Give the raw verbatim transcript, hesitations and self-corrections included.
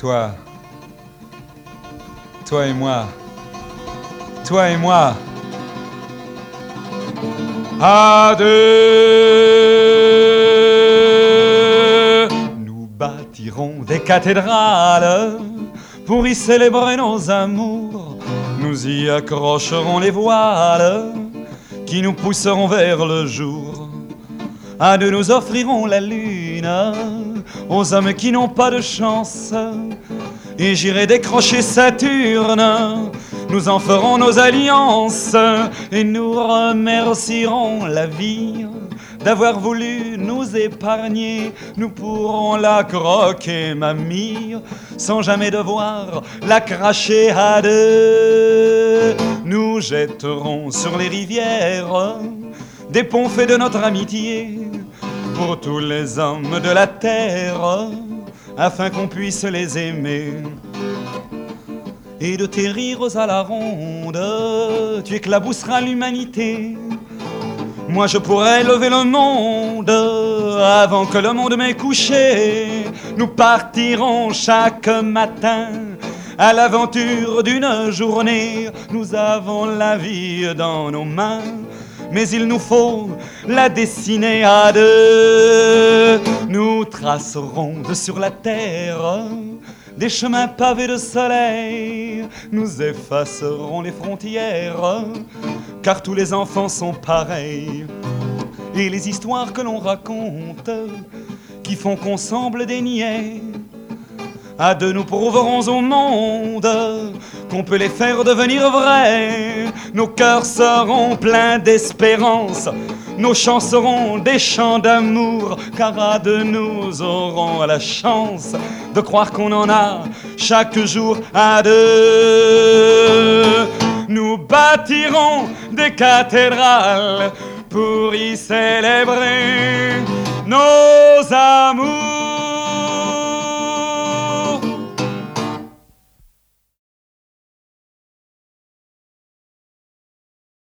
Toi, toi et moi, toi et moi, à deux, nous bâtirons des cathédrales pour y célébrer nos amours. Nous y accrocherons les voiles qui nous pousseront vers le jour. À deux, nous offrirons la lune aux hommes qui n'ont pas de chance. Et j'irai décrocher Saturne, nous en ferons nos alliances. Et nous remercierons la vie d'avoir voulu nous épargner. Nous pourrons la croquer, mamie, sans jamais devoir la cracher à deux. Nous jetterons sur les rivières des ponts faits de notre amitié pour tous les hommes de la terre, afin qu'on puisse les aimer. Et de tes rires à la ronde, tu éclabousseras l'humanité. Moi je pourrais lever le monde avant que le monde m'ait couché. Nous partirons chaque matin à l'aventure d'une journée. Nous avons la vie dans nos mains, mais il nous faut la dessiner à deux. Nous tracerons de sur la terre des chemins pavés de soleil. Nous effacerons les frontières, car tous les enfants sont pareils. Et les histoires que l'on raconte, qui font qu'on semble des niais, à deux nous prouverons au monde qu'on peut les faire devenir vrais. Nos cœurs seront pleins d'espérance, nos chants seront des chants d'amour, car à deux nous aurons la chance de croire qu'on en a chaque jour à deux. Nous bâtirons des cathédrales pour y célébrer